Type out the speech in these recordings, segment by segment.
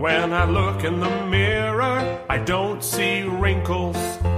When I look in the mirror, I don't see wrinkles.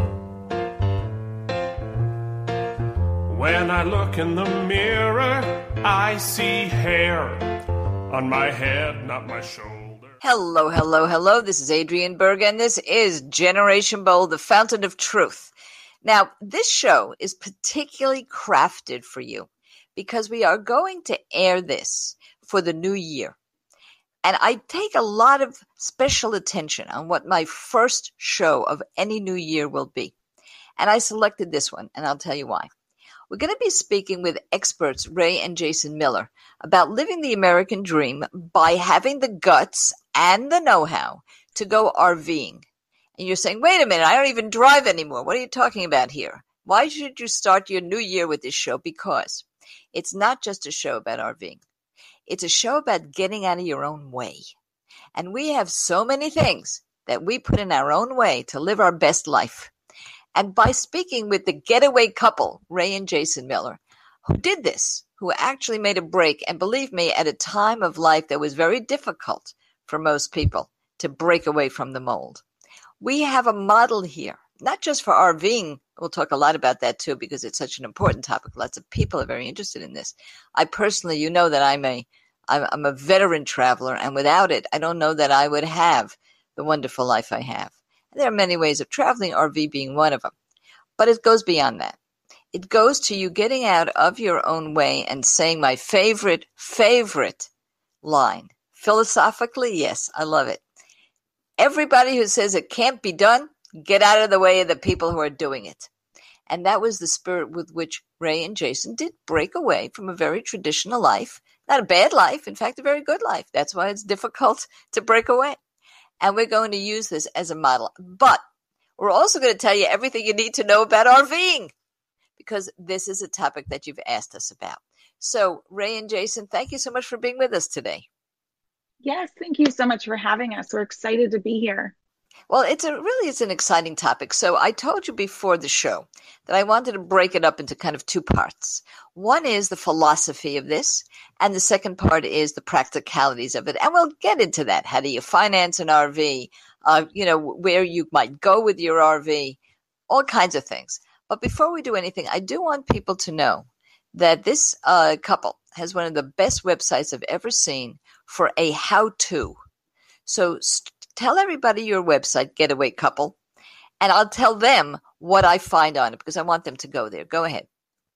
When I look in the mirror, I see hair on my head, not my shoulder. Hello, hello, hello. This is Adrienne Berg, and this is Generation Bold, the fountain of truth. Now, this show is particularly crafted for you because we are going to air this for the new year. And I take a lot of special attention on what my first show of any new year will be. And I selected this one, and I'll tell you why. We're going to be speaking with experts Ray and Jason Miller about living the American dream by having the guts and the know-how to go RVing. And you're saying, wait a minute, I don't even drive anymore. What are you talking about here? Why should you start your new year with this show? Because it's not just a show about RVing. It's a show about getting out of your own way. And we have so many things that we put in our own way to live our best life. And by speaking with the getaway couple, Ray and Jason Miller, who did this, who actually made a break, and believe me, at a time of life that was very difficult for most people to break away from the mold. We have a model here, not just for RVing. We'll talk a lot about that too, because it's such an important topic. Lots of people are very interested in this. I personally, you know that I'm a veteran traveler, and without it, I don't know that I would have the wonderful life I have. There are many ways of traveling, RV being one of them. But it goes beyond that. It goes to you getting out of your own way and saying my favorite line. Philosophically, yes, I love it. Everybody who says it can't be done, get out of the way of the people who are doing it. And that was the spirit with which Ray and Jason did break away from a very traditional life. Not a bad life, in fact, a very good life. That's why it's difficult to break away. And we're going to use this as a model. But we're also going to tell you everything you need to know about RVing, because this is a topic that you've asked us about. So, Ray and Jason, thank you so much for being with us today. Yes, thank you so much for having us. We're excited to be here. Well, it's an exciting topic. So I told you before the show that I wanted to break it up into kind of two parts. One is the philosophy of this, and the second part is the practicalities of it. And we'll get into that. How do you finance an RV? Where you might go with your RV, all kinds of things. But before we do anything, I do want people to know that this couple has one of the best websites I've ever seen for a how-to. So tell everybody your website, Getaway Couple, and I'll tell them what I find on it because I want them to go there. Go ahead.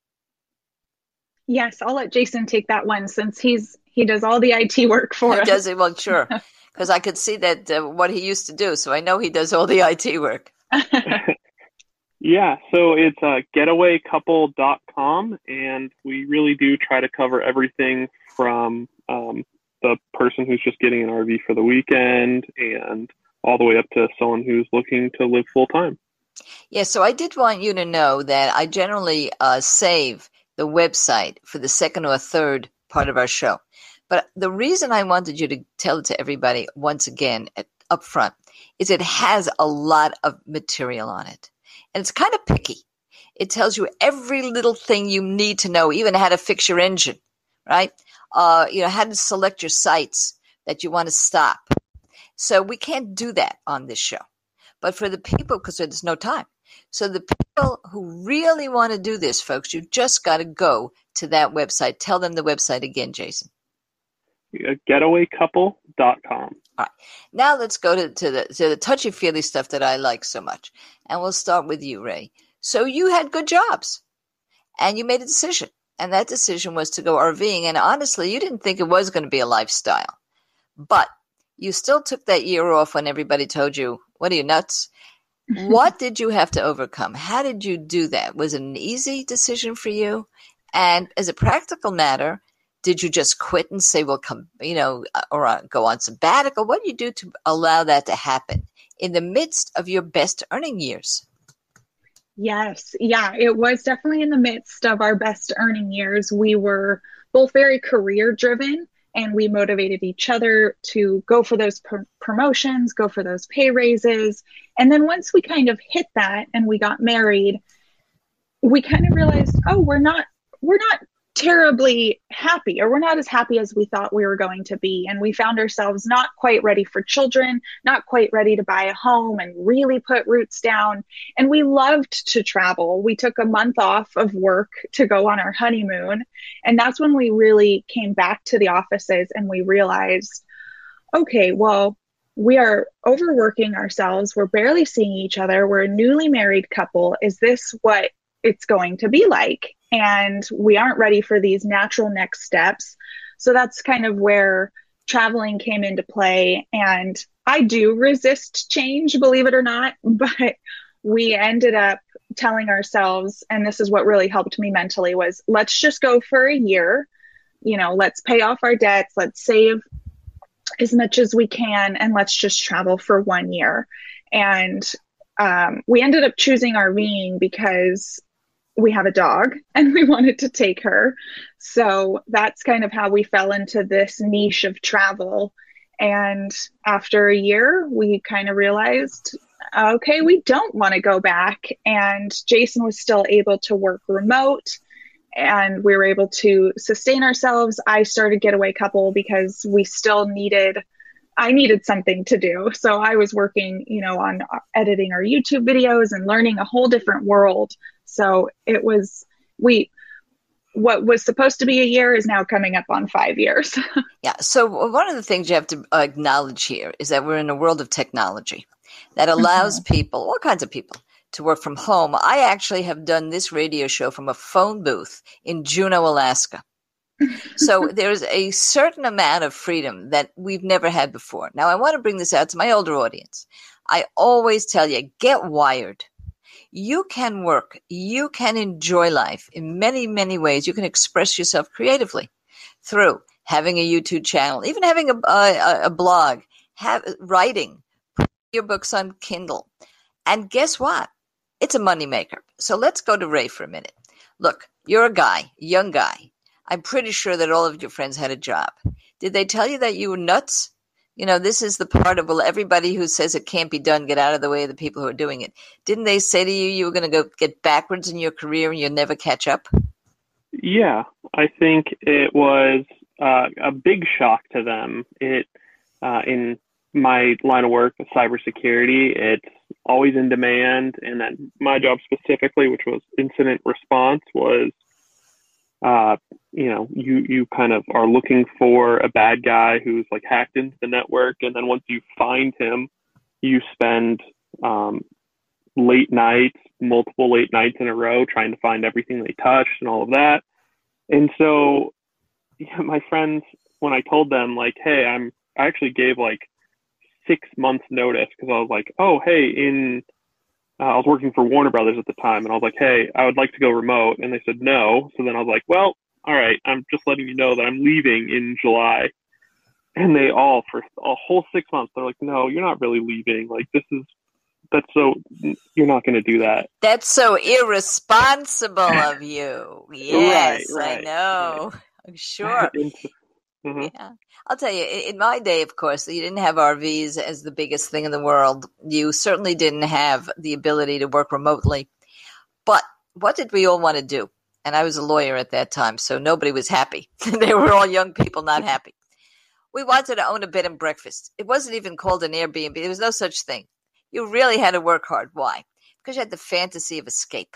Yes, I'll let Jason take that one since he does all the IT work for us. He does it, well, sure, because I could see that what he used to do, so I know he does all the IT work. Yeah, so it's getawaycouple.com, and we really do try to cover everything from the person who's just getting an RV for the weekend and all the way up to someone who's looking to live full time. Yeah, so I did want you to know that I generally save the website for the second or third part of our show. But the reason I wanted you to tell it to everybody once again up front is it has a lot of material on it. And it's kind of picky. It tells you every little thing you need to know, even how to fix your engine, right? How to select your sites that you want to stop. So we can't do that on this show. But for the people, because there's no time. So the people who really want to do this, folks, you just got to go to that website. Tell them the website again, Jason. Getawaycouple.com. All right. Now let's go to the touchy-feely stuff that I like so much. And we'll start with you, Ray. So you had good jobs, and you made a decision. And that decision was to go RVing. And honestly, you didn't think it was going to be a lifestyle. But you still took that year off when everybody told you, what are you, nuts? What did you have to overcome? How did you do that? Was it an easy decision for you? And as a practical matter, did you just quit and say, well, come, or go on sabbatical? What did you do to allow that to happen in the midst of your best earning years? Yes. Yeah, it was definitely in the midst of our best earning years. We were both very career driven, and we motivated each other to go for those promotions, go for those pay raises. And then once we kind of hit that and we got married, we kind of realized, oh, we're not terribly happy, or we're not as happy as we thought we were going to be. And we found ourselves not quite ready for children, not quite ready to buy a home and really put roots down. And we loved to travel. We took a month off of work to go on our honeymoon. And that's when we really came back to the offices and we realized, okay, well, we are overworking ourselves. We're barely seeing each other. We're a newly married couple. Is this what it's going to be like? And we aren't ready for these natural next steps. So that's kind of where traveling came into play. And I do resist change, believe it or not, but we ended up telling ourselves, and this is what really helped me mentally, was let's just go for a year. Let's pay off our debts. Let's save as much as we can, and let's just travel for 1 year. And we ended up choosing RVing because we have a dog and we wanted to take her. So that's kind of how we fell into this niche of travel. And after a year, we kind of realized, okay, we don't want to go back. And Jason was still able to work remote and we were able to sustain ourselves. I started Getaway Couple because I needed something to do. So I was working, on editing our YouTube videos and learning a whole different world. So it was, what was supposed to be a year is now coming up on 5 years. Yeah. So one of the things you have to acknowledge here is that we're in a world of technology that allows people, all kinds of people, to work from home. I actually have done this radio show from a phone booth in Juneau, Alaska. So there's a certain amount of freedom that we've never had before. Now, I want to bring this out to my older audience. I always tell you, get wired. You can work. You can enjoy life in many, many ways. You can express yourself creatively through having a YouTube channel, even having a blog, writing, put your books on Kindle. And guess what? It's a moneymaker. So let's go to Ray for a minute. Look, you're a guy, young guy. I'm pretty sure that all of your friends had a job. Did they tell you that you were nuts? This is the part of, well, everybody who says it can't be done, get out of the way of the people who are doing it. Didn't they say to you were going to go get backwards in your career and you'll never catch up? Yeah, I think it was a big shock to them. In my line of work, cybersecurity, it's always in demand. And then my job specifically, which was incident response, was you kind of are looking for a bad guy who's like hacked into the network. And then once you find him, you spend multiple late nights in a row trying to find everything they touched and all of that. And so my friends, when I told them like, hey, I actually gave like 6 months notice because I was like, oh, hey, I was working for Warner Brothers at the time, and I was like, hey, I would like to go remote. And they said no. So then I was like, well, all right, I'm just letting you know that I'm leaving in July. And they all, for a whole 6 months, they're like, no, you're not really leaving. Like, you're not going to do that. That's so irresponsible of you. Yes, right. I know. Right. I'm sure. Mm-hmm. Yeah. I'll tell you, in my day, of course, you didn't have RVs as the biggest thing in the world. You certainly didn't have the ability to work remotely. But what did we all want to do? And I was a lawyer at that time, so nobody was happy. They were all young people not happy. We wanted to own a bed and breakfast. It wasn't even called an Airbnb. There was no such thing. You really had to work hard. Why? Because you had the fantasy of escape.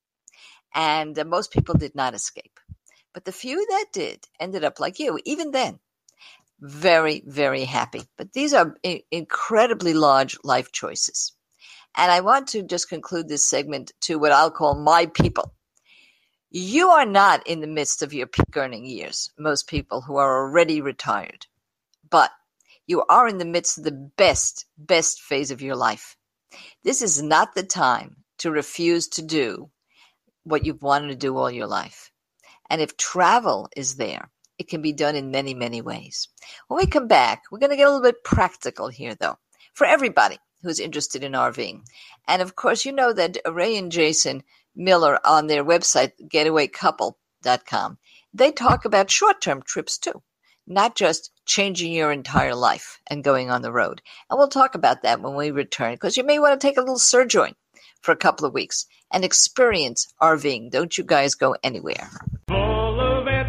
And most people did not escape. But the few that did ended up like you, even then, very, very happy. But these are incredibly large life choices. And I want to just conclude this segment to what I'll call my people. You are not in the midst of your peak earning years, most people who are already retired. But you are in the midst of the best phase of your life. This is not the time to refuse to do what you've wanted to do all your life. And if travel is there, it can be done in many, many ways. When we come back, we're going to get a little bit practical here, though, for everybody who's interested in RVing. And, of course, you know that Ray and Jason Miller on their website, getawaycouple.com, they talk about short-term trips, too, not just changing your entire life and going on the road. And we'll talk about that when we return, because you may want to take a little surgeon for a couple of weeks and experience RVing. Don't you guys go anywhere. Full of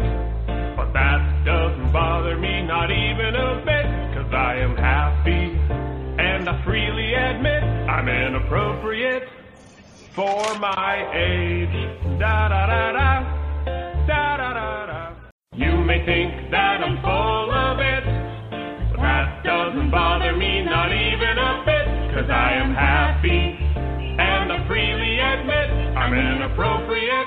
appropriate for my age. Da da da da, da da da da. You may think that I'm full of it, but that doesn't bother me, not even a bit, 'cause I am happy, and I freely admit I'm inappropriate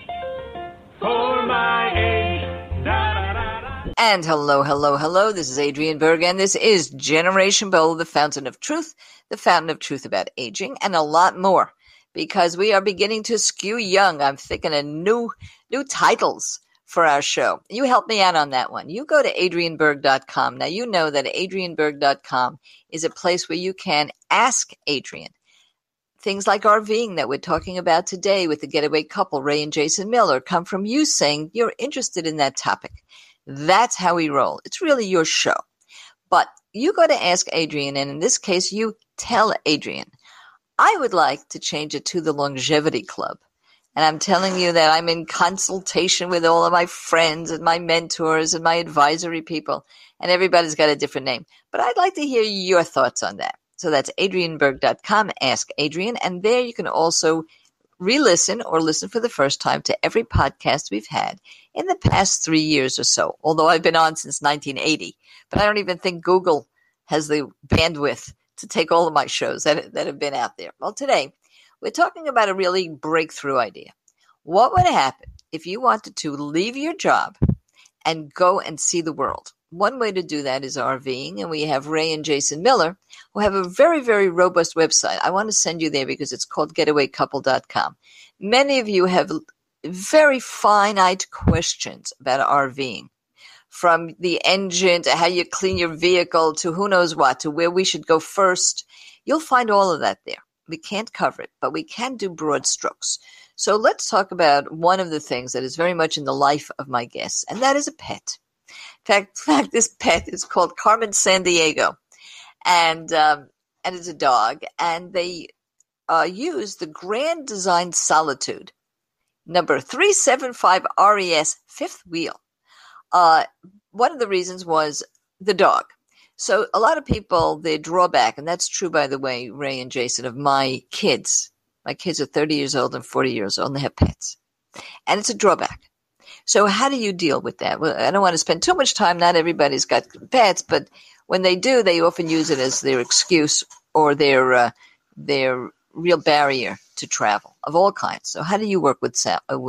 for my age. Da da da da. And hello. This is Adrienne Berg, and this is Generation Bold, the fountain of truth about aging, and a lot more, because we are beginning to skew young. I'm thinking of new titles for our show. You help me out on that one. You go to adrienneberg.com. Now, you know that adrienneberg.com is a place where you can ask Adrienne things like RVing that we're talking about today with the getaway couple, Ray and Jason Miller, come from you saying you're interested in that topic. That's how we roll. It's really your show. But you go to ask Adrienne, and in this case, you tell Adrienne, I would like to change it to the Longevity Club. And I'm telling you that I'm in consultation with all of my friends and my mentors and my advisory people, and everybody's got a different name. But I'd like to hear your thoughts on that. So that's adrienneberg.com, Ask Adrienne, and there you can also re-listen or listen for the first time to every podcast we've had in the past 3 years or so, although I've been on since 1980. But I don't even think Google has the bandwidth to take all of my shows that have been out there. Well, today, we're talking about a really breakthrough idea. What would happen if you wanted to leave your job and go and see the world? One way to do that is RVing, and we have Ray and Jason Miller, who have a very, very robust website. I want to send you there because it's called getawaycouple.com. Many of you have very finite questions about RVing, from the engine to how you clean your vehicle to who knows what, to where we should go first. You'll find all of that there. We can't cover it, but we can do broad strokes. So let's talk about one of the things that is very much in the life of my guests, and that is a pet. In fact, this pet is called Carmen Sandiego, and it's a dog, and they use the Grand Design Solitude, number 375 RES, fifth wheel. One of the reasons was the dog. So a lot of people, their drawback, and that's true, by the way, Ray and Jason, of my kids. My kids are 30 years old and 40 years old, and they have pets. And it's a drawback. So how do you deal with that? Well, I don't want to spend too much time. Not everybody's got pets, but when they do, they often use it as their excuse or their real barrier to travel of all kinds. So how do you work with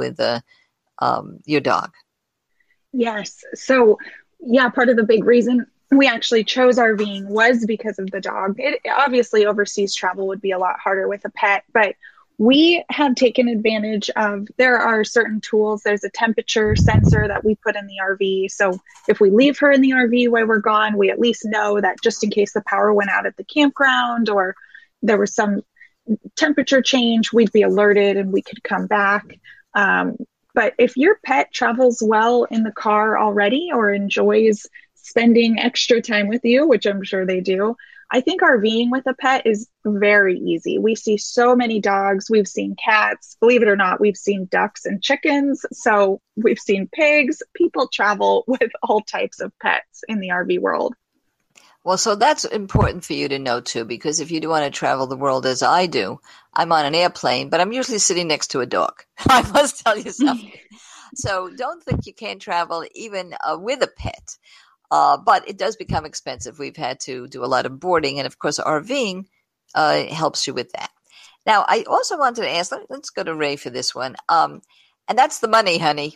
your dog? Yes. So, yeah, part of the big reason we actually chose RVing was because of the dog. It obviously, overseas travel would be a lot harder with a pet, but we have taken advantage of, there are certain tools. There's a temperature sensor that we put in the RV. So if we leave her in the RV while we're gone, we at least know that just in case the power went out at the campground or there was some temperature change, we'd be alerted and we could come back. But if your pet travels well in the car already or enjoys spending extra time with you, which I'm sure they do, I think RVing with a pet is very easy. We see so many dogs. We've seen cats. Believe it or not, we've seen ducks and chickens. So we've seen pigs. People travel with all types of pets in the RV world. Well, so that's important for you to know, too, because if you do want to travel the world as I do, I'm on an airplane, but I'm usually sitting next to a dog. I must tell you something. So don't think you can't travel even with a pet. But it does become expensive. We've had to do a lot of boarding. And, of course, RVing helps you with that. Now, I also wanted to ask, let's go to Ray for this one. And that's the money, honey.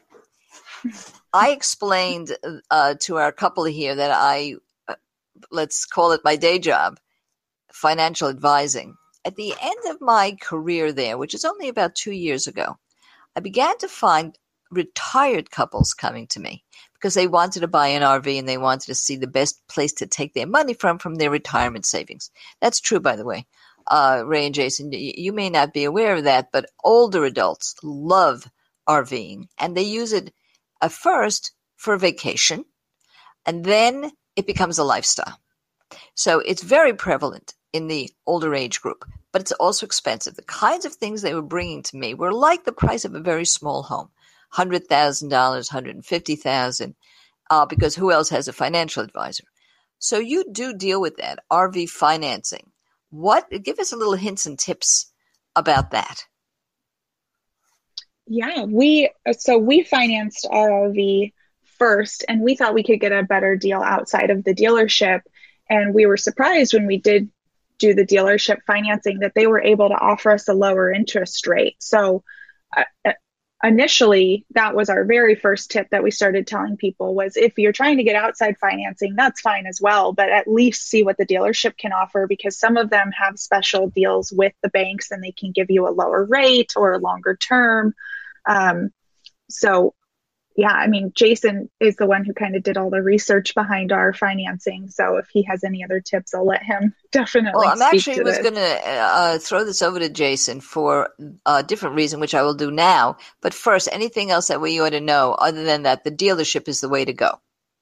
I explained to our couple here that let's call it my day job, financial advising. At the end of my career there, which is only about 2 years ago, I began to find retired couples coming to me because they wanted to buy an RV and they wanted to see the best place to take their money from their retirement savings. That's true, by the way. Ray and Jason, you may not be aware of that, but older adults love RVing, and they use it first for vacation, and then it becomes a lifestyle. So it's very prevalent in the older age group, but it's also expensive. The kinds of things they were bringing to me were like the price of a very small home, $100,000, $150,000, because who else has a financial advisor? So you do deal with that, RV financing. Give us a little hints and tips about that. Yeah, we financed our RV first, and we thought we could get a better deal outside of the dealership. And we were surprised when we did do the dealership financing that they were able to offer us a lower interest rate. So initially, that was our very first tip that we started telling people was if you're trying to get outside financing, that's fine as well, but at least see what the dealership can offer, because some of them have special deals with the banks and they can give you a lower rate or a longer term. So yeah, I mean, Jason is the one who kind of did all the research behind our financing. So if he has any other tips, I'll let him definitely Well, I'm speak actually to was this. going to throw this over to Jason for a different reason, which I will do now. But first, anything else that we ought to know other than that the dealership is the way to go?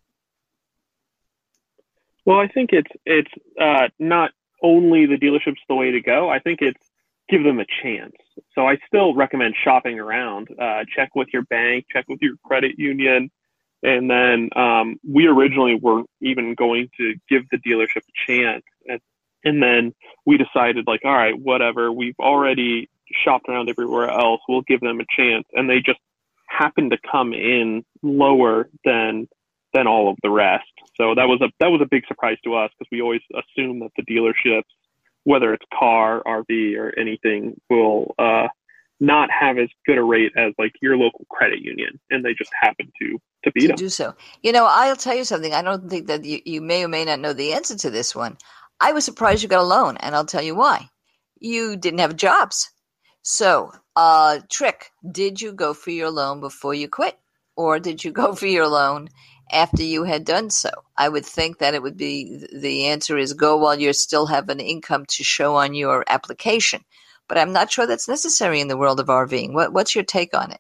Well, I think it's not only the dealership's the way to go. I think it's give them a chance. So I still recommend shopping around. Check with your bank, check with your credit union. And then we originally were even going to give the dealership a chance. And then we decided, like, all right, whatever. We've already shopped around everywhere else. We'll give them a chance. And they just happened to come in lower than all of the rest. So that was a big surprise to us, because we always assume that the dealerships, whether it's car, RV, or anything, will not have as good a rate as like your local credit union, and they just happen to beat them. Do so. You know, I'll tell you something. I don't think that you may or may not know the answer to this one. I was surprised you got a loan, and I'll tell you why. You didn't have jobs. So, Trick, did you go for your loan before you quit, or did you go for your loan after you had done so? I would think that it would be the answer is go while you still have an income to show on your application. But I'm not sure that's necessary in the world of RVing. What's your take on it?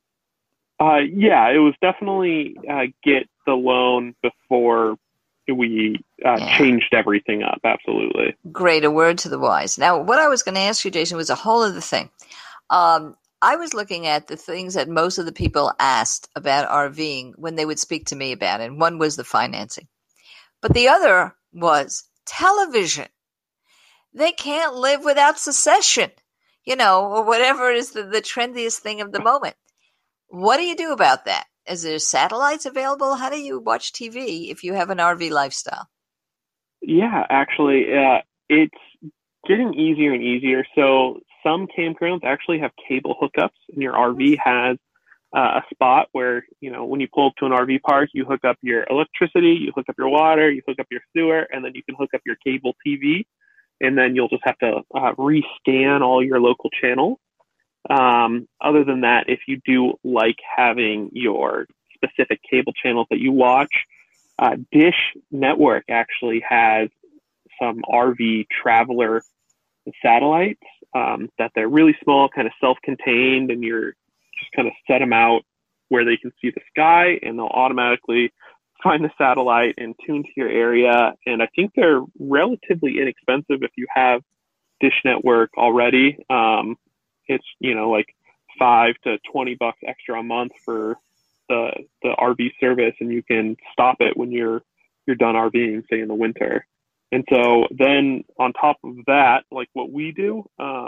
Yeah, it was definitely get the loan before we changed everything up. Absolutely. Great. A word to the wise. Now, what I was going to ask you, Jason, was a whole other thing. I was looking at the things that most of the people asked about RVing when they would speak to me about it. And one was the financing. But the other was television. They can't live without Succession, or whatever is the trendiest thing of the moment. What do you do about that? Is there satellites available? How do you watch TV if you have an RV lifestyle? Yeah, actually, it's getting easier and easier. So some campgrounds actually have cable hookups, and your RV has a spot where, when you pull up to an RV park, you hook up your electricity, you hook up your water, you hook up your sewer, and then you can hook up your cable TV. And then you'll just have to rescan all your local channels. Other than that, if you do like having your specific cable channels that you watch, Dish Network actually has some RV traveler satellites that they're really small, kind of self-contained, and you're just kind of set them out where they can see the sky, and they'll automatically find the satellite and tune to your area. And I think they're relatively inexpensive if you have Dish Network already. It's like $5 to $20 extra a month for the RV service, and you can stop it when you're done RVing, say in the winter. And so then on top of that, like what we do,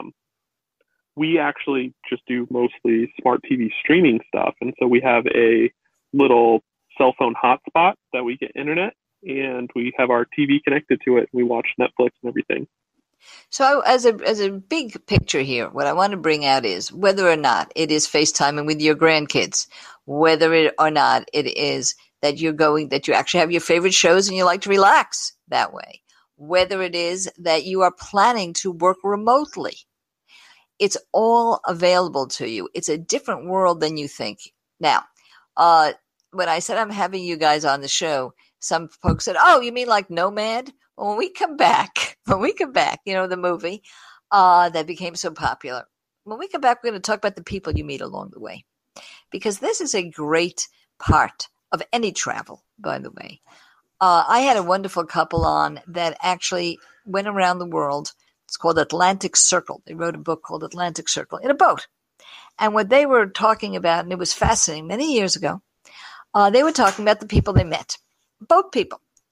we actually just do mostly smart TV streaming stuff. And so we have a little cell phone hotspot that we get internet, and we have our TV connected to it. We watch Netflix and everything. So as a big picture here, what I want to bring out is whether or not it is FaceTiming with your grandkids, whether or not it is that you actually have your favorite shows and you like to relax that way, whether it is that you are planning to work remotely. It's all available to you. It's a different world than you think. Now, when I said I'm having you guys on the show, some folks said, "Oh, you mean like Nomad?" When we come back, the movie that became so popular. When we come back, we're going to talk about the people you meet along the way, because this is a great part of any travel, by the way. I had a wonderful couple on that actually went around the world. It's called Atlantic Circle. They wrote a book called Atlantic Circle in a boat. And what they were talking about, and it was fascinating, many years ago, they were talking about the people they met, boat people.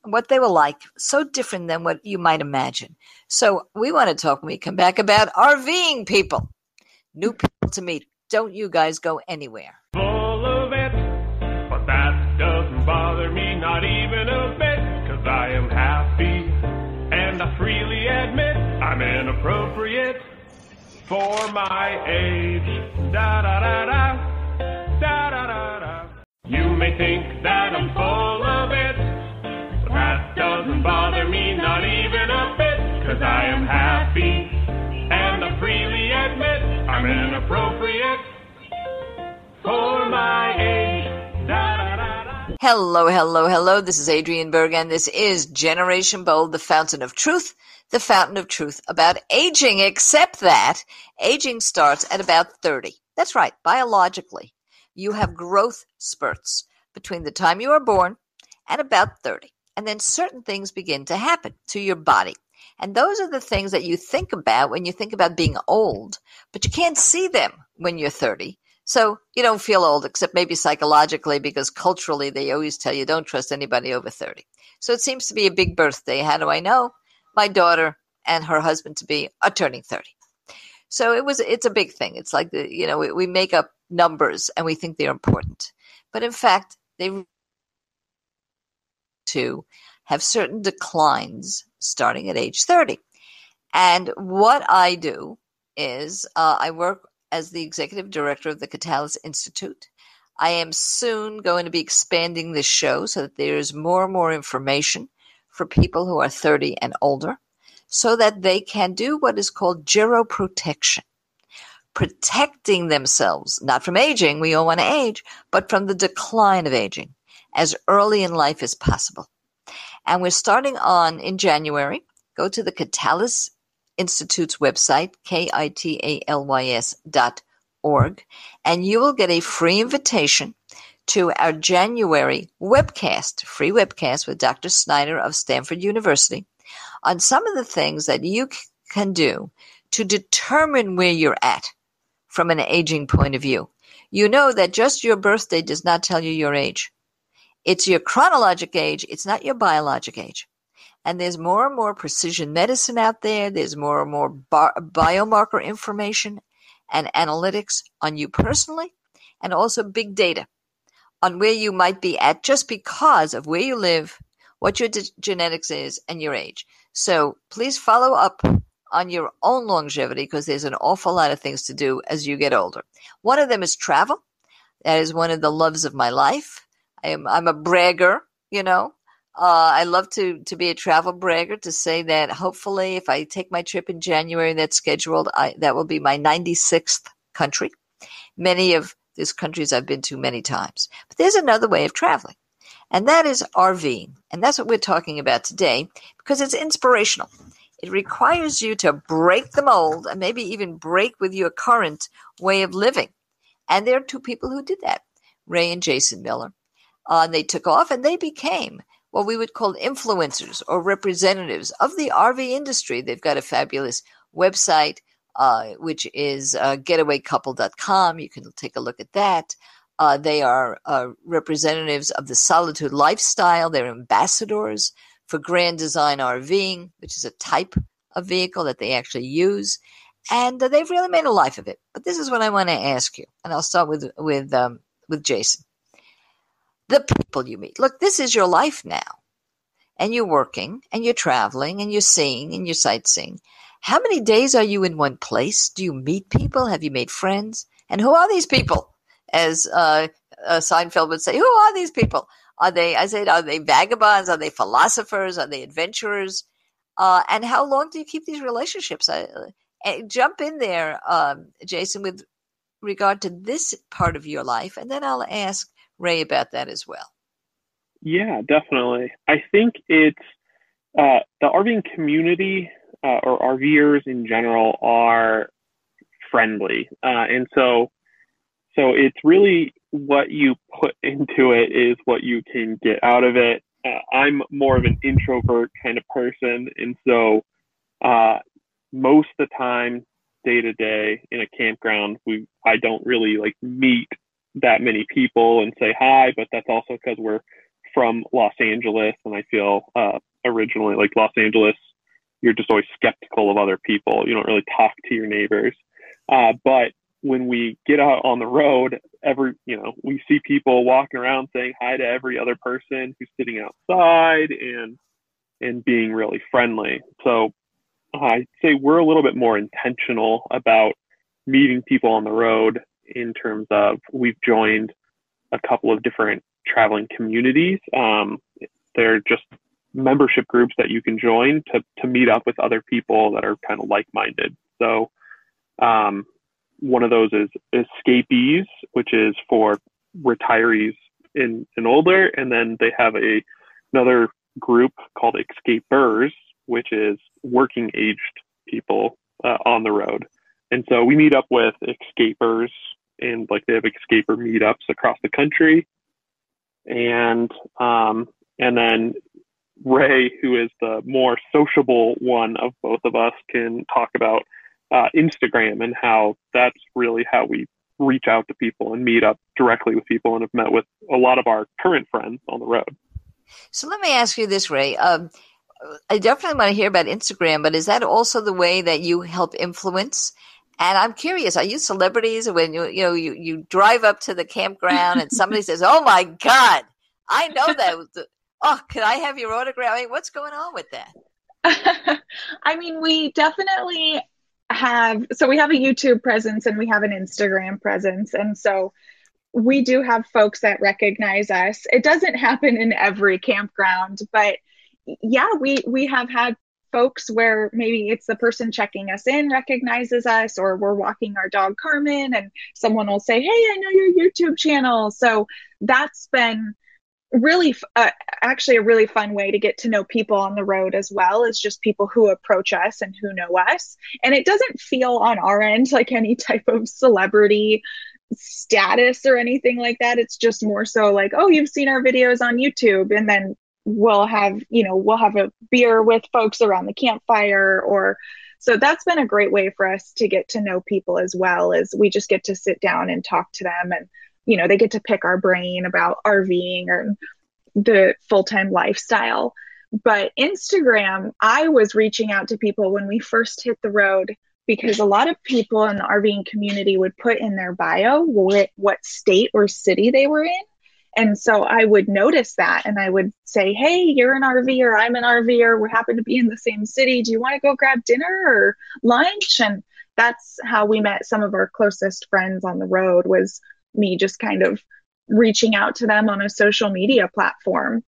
what they were like, so different than what you might imagine. So we want to talk when we come back about RVing people, new people to meet. Don't you guys go anywhere. Full of it, but that doesn't bother me, not even a bit, 'cause I am happy, and I freely admit I'm inappropriate for my age. Da da da da, da da da da. You may think that I'm full of it, but that doesn't bother me, not even a bit, 'cause I am happy, and I freely admit I'm inappropriate for my age. Da da da da. Hello, hello, hello. This is Adrienne Berg, and this is Generation Bold, the fountain of truth about aging, except that aging starts at about 30. That's right, biologically. You have growth spurts between the time you are born and about 30. And then certain things begin to happen to your body. And those are the things that you think about when you think about being old, but you can't see them when you're 30. So you don't feel old, except maybe psychologically, because culturally they always tell you don't trust anybody over 30. So it seems to be a big birthday. How do I know? My daughter and her husband-to-be are turning 30. So it's a big thing. It's like we make up numbers and we think they're important. But in fact, they to have certain declines starting at age 30. And what I do is I work as the executive director of the Catalyst Institute. I am soon going to be expanding this show so that there's more and more information for people who are 30 and older, so that they can do what is called geroprotection, protecting themselves, not from aging, we all want to age, but from the decline of aging as early in life as possible. And we're starting on in January. Go to the Catalyst Institute's website, KITALYS.org, and you will get a free invitation to our January webcast, free webcast with Dr. Snyder of Stanford University, on some of the things that you can do to determine where you're at from an aging point of view. You know that just your birthday does not tell you your age. It's your chronologic age. It's not your biologic age. And there's more and more precision medicine out there. There's more and more biomarker information and analytics on you personally, and also big data on where you might be at just because of where you live, what your genetics is, and your age. So please follow up on your own longevity, because there's an awful lot of things to do as you get older. One of them is travel. That is one of the loves of my life. I'm a bragger, I love to be a travel bragger, to say that hopefully if I take my trip in January that's scheduled, that will be my 96th country. Many of these countries I've been to many times. But there's another way of traveling, and that is RVing. And that's what we're talking about today, because it's inspirational. It requires you to break the mold and maybe even break with your current way of living. And there are two people who did that, Ray and Jason Miller. They took off and they became what we would call influencers or representatives of the RV industry. They've got a fabulous website, which is getawaycouple.com. You can take a look at that. They are representatives of the Solitude lifestyle. They're ambassadors for Grand Design RVing, which is a type of vehicle that they actually use. And they've really made a life of it. But this is what I want to ask you. And I'll start with Jason. The people you meet. Look, this is your life now. And you're working, and you're traveling, and you're seeing, and you're sightseeing. How many days are you in one place? Do you meet people? Have you made friends? And who are these people? As Seinfeld would say, who are these people? Are they vagabonds? Are they philosophers? Are they adventurers? And how long do you keep these relationships? Jump in there, Jason, with regard to this part of your life, and then I'll ask Ray about that as well. Yeah, definitely. I think it's the RVing community or RVers in general are friendly. And so it's really what you put into it is what you can get out of it. I'm more of an introvert kind of person. And so most of the time, day to day in a campground, I don't really meet that many people and say hi, but that's also because we're from Los Angeles, and I feel originally like Los Angeles, you're just always skeptical of other people. You don't really talk to your neighbors. But when we get out on the road, we see people walking around saying hi to every other person who's sitting outside and being really friendly. So I'd say we're a little bit more intentional about meeting people on the road in terms of we've joined a couple of different traveling communities. They're just membership groups that you can join to meet up with other people that are kind of like-minded. So one of those is Escapees, which is for retirees and older. And then they have another group called Escapers, which is working aged people on the road. And so we meet up with Escapers, and like they have Escaper meetups across the country. And then Ray, who is the more sociable one of both of us, can talk about Instagram and how that's really how we reach out to people and meet up directly with people, and have met with a lot of our current friends on the road. So let me ask you this, Ray. I definitely want to hear about Instagram, but is that also the way that you help influence? And I'm curious, are you celebrities when you drive up to the campground and somebody says, "Oh my God, I know that. Oh, can I have your autograph?" I mean, what's going on with that? I mean, we definitely we have a YouTube presence and we have an Instagram presence. And so we do have folks that recognize us. It doesn't happen in every campground, but yeah, we have had folks where maybe it's the person checking us in recognizes us, or we're walking our dog Carmen and someone will say, "Hey, I know your YouTube channel." So that's been really actually a really fun way to get to know people on the road, as well as just people who approach us and who know us. And it doesn't feel on our end like any type of celebrity status or anything like that. It's just more so like, "Oh, you've seen our videos on YouTube," and then we'll have a beer with folks around the campfire. So that's been a great way for us to get to know people, as well as we just get to sit down and talk to them, and they get to pick our brain about RVing or the full-time lifestyle. But Instagram, I was reaching out to people when we first hit the road, because a lot of people in the RVing community would put in their bio what state or city they were in. And so I would notice that, and I would say, "Hey, you're an RVer, I'm an RVer, we happen to be in the same city. Do you want to go grab dinner or lunch?" And that's how we met some of our closest friends on the road, was me just kind of reaching out to them on a social media platform.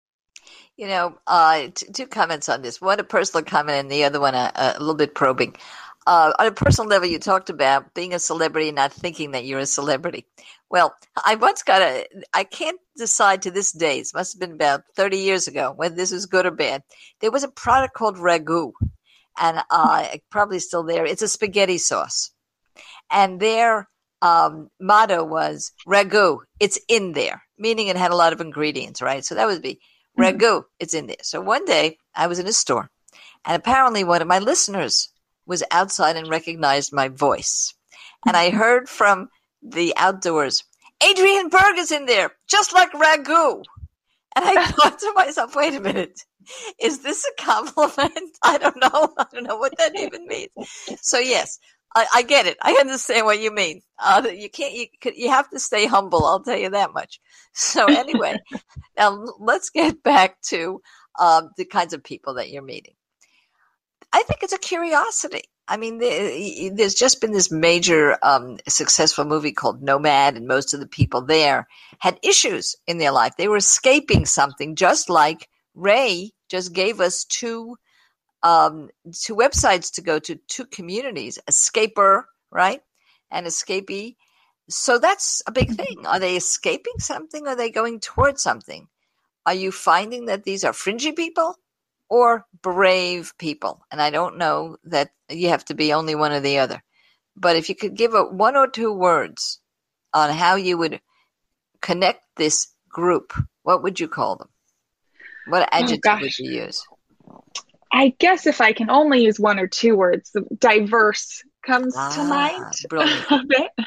Two comments on this. One, a personal comment, and the other one, a little bit probing. On a personal level, you talked about being a celebrity and not thinking that you're a celebrity. Well, I can't decide to this day, it must have been about 30 years ago, whether this is good or bad. There was a product called Ragu, and probably still there. It's a spaghetti sauce. And their motto was Ragu, it's in there, meaning it had a lot of ingredients, right? So that would be Ragu, it's in there. So one day I was in a store, and apparently one of my listeners was outside and recognized my voice. And I heard from the outdoors, "Adrienne Berg is in there, just like Ragu." And I thought to myself, wait a minute, is this a compliment? I don't know what that even means. So yes, I get it. I understand what you mean. You have to stay humble. I'll tell you that much. So anyway, now let's get back to the kinds of people that you're meeting. I think it's a curiosity. I mean, there's just been this major successful movie called Nomad, and most of the people there had issues in their life. They were escaping something, just like Ray just gave us two websites to go to, two communities, Escaper, right, and Escapee. So that's a big thing. Are they escaping something? Or are they going towards something? Are you finding that these are fringy people or brave people? And I don't know that you have to be only one or the other. But if you could give one or two words on how you would connect this group, what would you call them? What adjective would you use? I guess if I can only use one or two words, diverse comes to mind. Brilliant. A bit.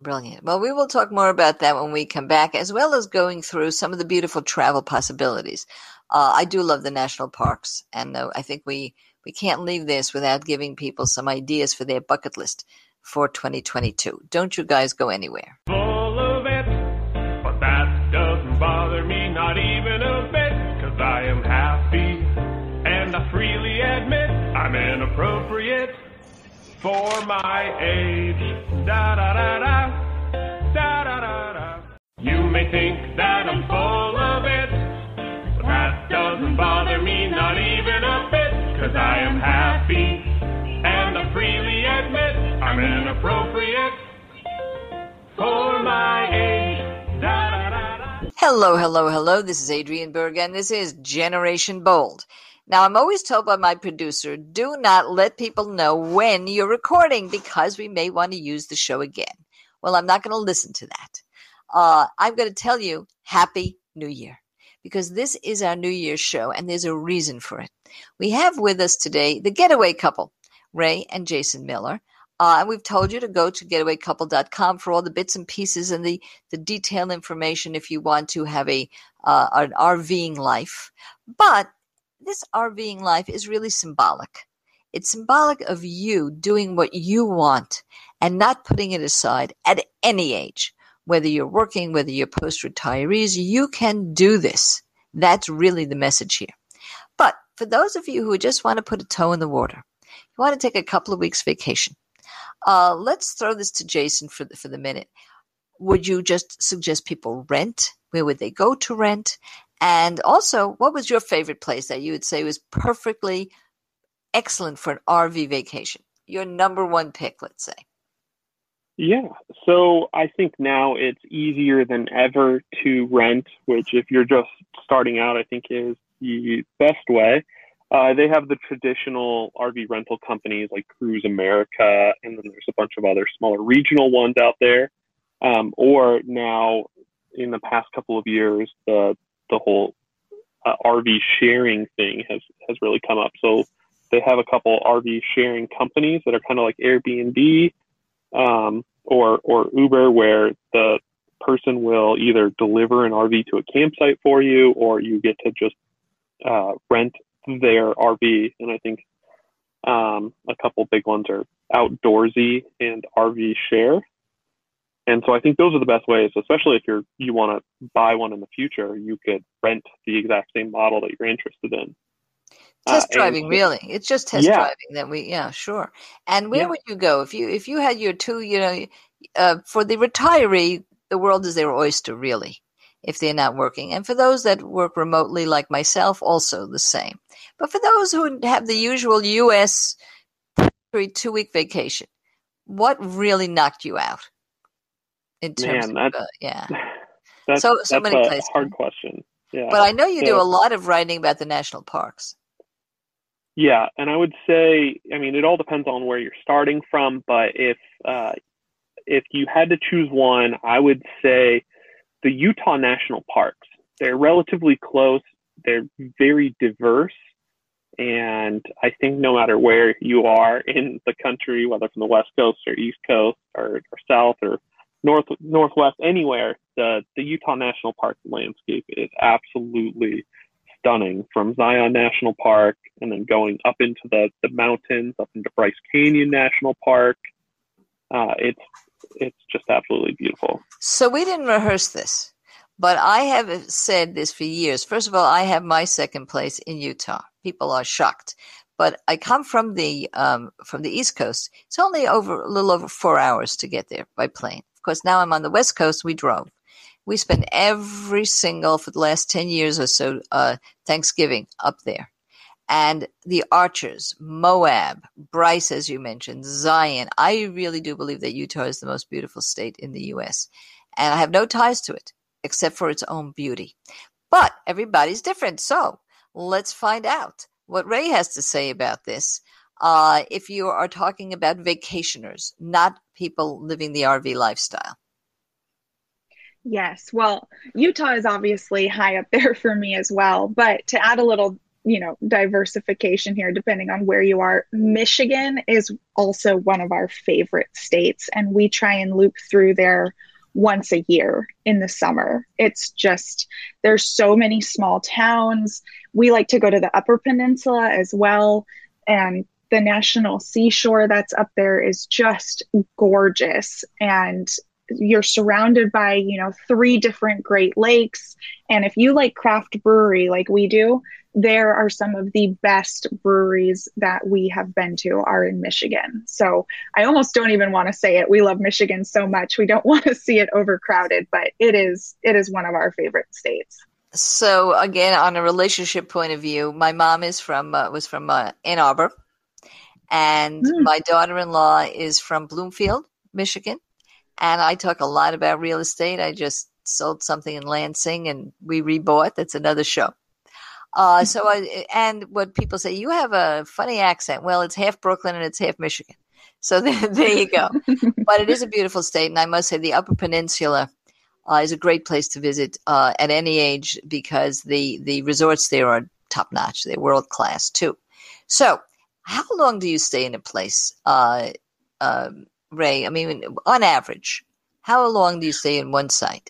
Brilliant. Well, we will talk more about that when we come back, as well as going through some of the beautiful travel possibilities. I do love the national parks, and I think we can't leave this without giving people some ideas for their bucket list for 2022. Don't you guys go anywhere. Full of it, but that doesn't bother me, not even a bit, 'cause I am happy, and I freely admit I'm inappropriate for my age. Da da da da, da da da da. You may think that I'm full of it, but that doesn't bother me, not even a bit, 'cause I am happy, and I freely admit I'm inappropriate for my age. Da da da da. Hello, hello, hello. This is Adrienne Berg, and this is Generation Bold. Now, I'm always told by my producer, do not let people know when you're recording because we may want to use the show again. Well, I'm not going to listen to that. I'm going to tell you Happy New Year because this is our New Year's show, and there's a reason for it. We have with us today the Getaway couple, Ray and Jason Miller. And we've told you to go to getawaycouple.com for all the bits and pieces and the detailed information if you want to have an RVing life. But this RVing life is really symbolic. It's symbolic of you doing what you want and not putting it aside at any age. Whether you're working, whether you're post-retirees, you can do this. That's really the message here. But for those of you who just want to put a toe in the water, you want to take a couple of weeks vacation, let's throw this to Jason for the minute. Would you just suggest people rent? Where would they go to rent? And also, what was your favorite place that you would say was perfectly excellent for an RV vacation? Your number one pick, let's say. Yeah, so I think now it's easier than ever to rent, which if you're just starting out, I think is the best way. They have the traditional RV rental companies like Cruise America, and then there's a bunch of other smaller regional ones out there. Or now, in the past couple of years, the whole RV sharing thing has really come up. So they have a couple RV sharing companies that are kind of like Airbnb or Uber, where the person will either deliver an RV to a campsite for you, or you get to just rent their RV. And I think a couple big ones are Outdoorsy and RV Share. And so I think those are the best ways, especially if you want to buy one in the future. You could rent the exact same model that you're interested in. Test driving, really. It's just test driving that sure. And where would you go if you had your two, for the retiree, the world is their oyster, really, if they're not working. And for those that work remotely like myself, also the same. But for those who have the usual U.S. 2-week vacation, what really knocked you out? In terms that's so many a places. Hard question. Yeah. But I know you do a lot of writing about the national parks. Yeah, and I would say, it all depends on where you're starting from, but if you had to choose one, I would say the Utah National Parks. They're relatively close. They're very diverse. And I think no matter where you are in the country, whether from the West Coast or East Coast or South or Northwest, anywhere, the Utah National Park landscape is absolutely stunning, from Zion National Park and then going up into the mountains, up into Bryce Canyon National Park. It's just absolutely beautiful. So we didn't rehearse this, but I have said this for years. First of all, I have my second place in Utah. People are shocked, but I come from the East Coast. It's only a little over 4 hours to get there by plane. Of course, now I'm on the West Coast. We drove. We spent every single, for the last 10 years or so, Thanksgiving up there. And the Archers, Moab, Bryce, as you mentioned, Zion. I really do believe that Utah is the most beautiful state in the U.S. And I have no ties to it, except for its own beauty. But everybody's different. So let's find out what Ray has to say about this. If you are talking about vacationers, not people living the RV lifestyle. Yes. Well, Utah is obviously high up there for me as well. But to add a little diversification here depending on where you are. Michigan is also one of our favorite states, and we try and loop through there once a year in the summer. It's just, there's so many small towns. We like to go to the Upper Peninsula as well. And the National Seashore that's up there is just gorgeous. And you're surrounded by, 3 different Great Lakes. And if you like craft brewery like we do, there are some of the best breweries that we have been to are in Michigan. So I almost don't even want to say it. We love Michigan so much. We don't want to see it overcrowded, but it is one of our favorite states. So again, on a relationship point of view, my mom was from Ann Arbor, and my daughter-in-law is from Bloomfield, Michigan. And I talk a lot about real estate. I just sold something in Lansing and we rebought. That's another show. And what people say, you have a funny accent. Well, it's half Brooklyn and it's half Michigan. So there you go. But it is a beautiful state. And I must say the Upper Peninsula is a great place to visit at any age, because the resorts there are top notch. They're world class too. So how long do you stay in a place, Ray? I mean, on average, how long do you stay in one site?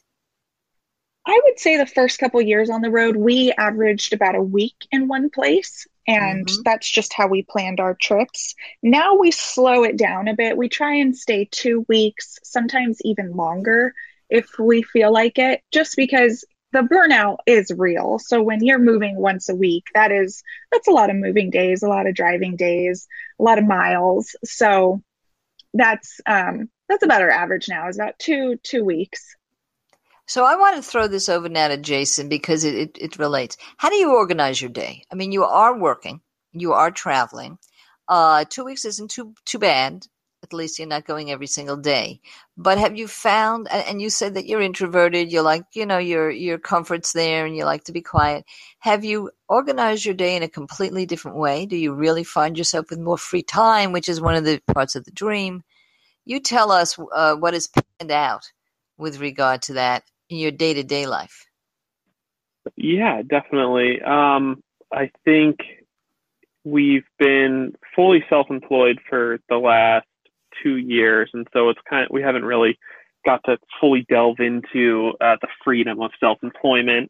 I would say the first couple years on the road, we averaged about a week in one place. And that's just how we planned our trips. Now we slow it down a bit. We try and stay 2 weeks, sometimes even longer if we feel like it, just because the burnout is real. So when you're moving once a week, that's a lot of moving days, a lot of driving days, a lot of miles. So that's about our average now, is about two weeks. So I want to throw this over now to Jason, because it relates. How do you organize your day? I mean, you are working, you are traveling. 2 weeks isn't too bad. At least you're not going every single day. But have you found, and you said that you're introverted, you like, your comfort's there and you like to be quiet. Have you organized your day in a completely different way? Do you really find yourself with more free time, which is one of the parts of the dream? You tell us what is panned out with regard to that in your day-to-day life. Yeah, definitely. I think we've been fully self-employed for the last 2 years, and so it's we haven't really got to fully delve into the freedom of self-employment,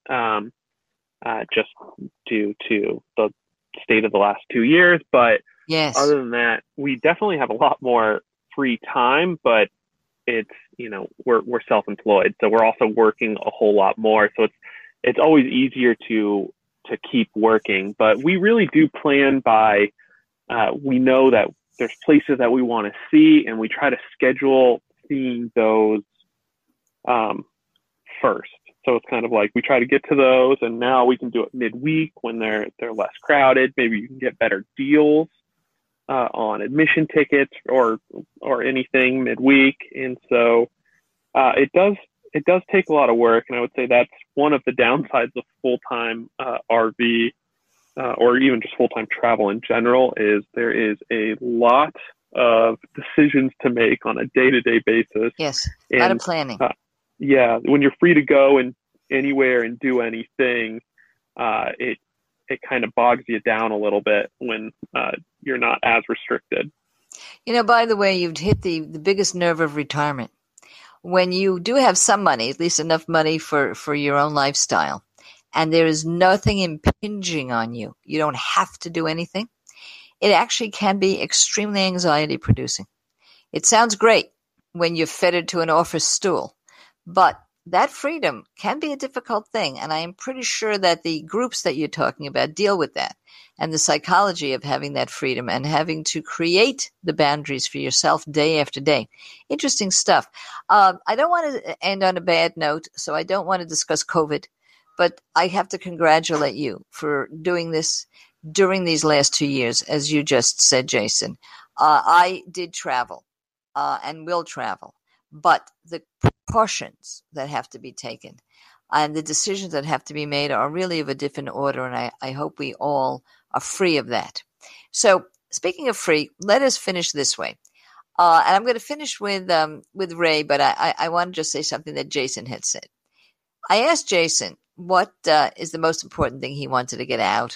just due to the state of the last 2 years. But yes, other than that, we definitely have a lot more free time, but it's, we're self-employed, so we're also working a whole lot more. So it's always easier to keep working, but we really do plan by, we know that there's places that we want to see, and we try to schedule seeing those first. So it's kind of like we try to get to those, and now we can do it midweek when they're less crowded. Maybe you can get better deals on admission tickets or anything midweek. And so it does take a lot of work, and I would say that's one of the downsides of full-time RV or even just full-time travel in general, is there is a lot of decisions to make on a day-to-day basis. Yes, a lot of planning. Yeah, when you're free to go and anywhere and do anything, it kind of bogs you down a little bit when you're not as restricted. By the way, you've hit the biggest nerve of retirement. When you do have some money, at least enough money for your own lifestyle, and there is nothing impinging on you, you don't have to do anything, it actually can be extremely anxiety producing. It sounds great when you're fettered to an office stool, but that freedom can be a difficult thing. And I am pretty sure that the groups that you're talking about deal with that, and the psychology of having that freedom and having to create the boundaries for yourself day after day. Interesting stuff. I don't want to end on a bad note, so I don't want to discuss COVID, but I have to congratulate you for doing this during these last 2 years, as you just said, Jason. I did travel and will travel, but the precautions that have to be taken and the decisions that have to be made are really of a different order, and I hope we all are free of that. So speaking of free, let us finish this way. And I'm going to finish with Ray, but I want to just say something that Jason had said. I asked Jason what is the most important thing he wanted to get out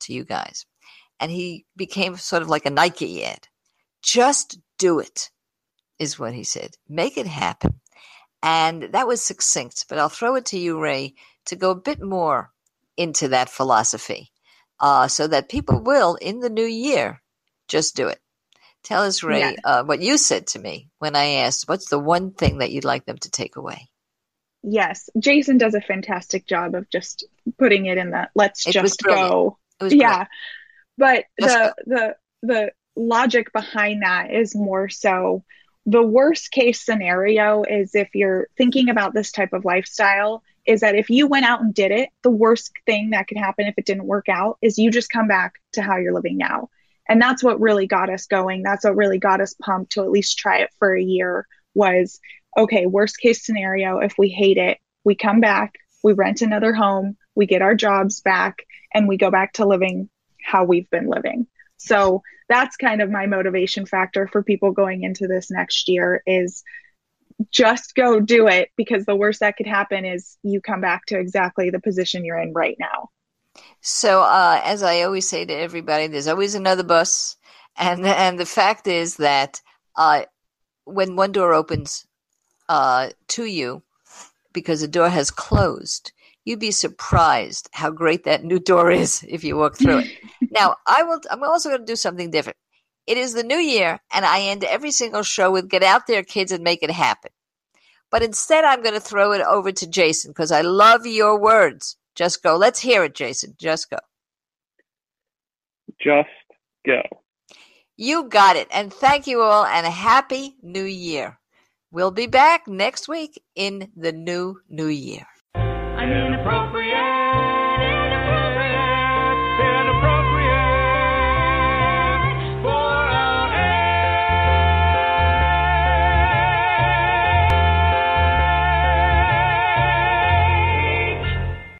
to you guys. And he became sort of like a Nike ad. Just do it, is what he said. Make it happen. And that was succinct, but I'll throw it to you, Ray, to go a bit more into that philosophy so that people will, in the new year, just do it. Tell us, Ray, what you said to me when I asked, what's the one thing that you'd like them to take away? Yes, Jason does a fantastic job of just putting it in the let's just go. It was great. But the logic behind that is more so the worst case scenario is if you're thinking about this type of lifestyle is that if you went out and did it, the worst thing that could happen if it didn't work out is you just come back to how you're living now. And that's what really got us going. That's what really got us pumped to at least try it for a year was, okay, worst case scenario, if we hate it, we come back, we rent another home, we get our jobs back, and we go back to living how we've been living. So that's kind of my motivation factor for people going into this next year is just go do it, because the worst that could happen is you come back to exactly the position you're in right now. So as I always say to everybody, there's always another bus. And the fact is that when one door opens to you because the door has closed, you'd be surprised how great that new door is if you walk through it. Now, I'm also going to do something different. It is the new year, and I end every single show with get out there, kids, and make it happen. But instead, I'm going to throw it over to Jason because I love your words. Just go. Let's hear it, Jason. Just go. Just go. You got it. And thank you all, and a happy new year. We'll be back next week in the new year. Inappropriate.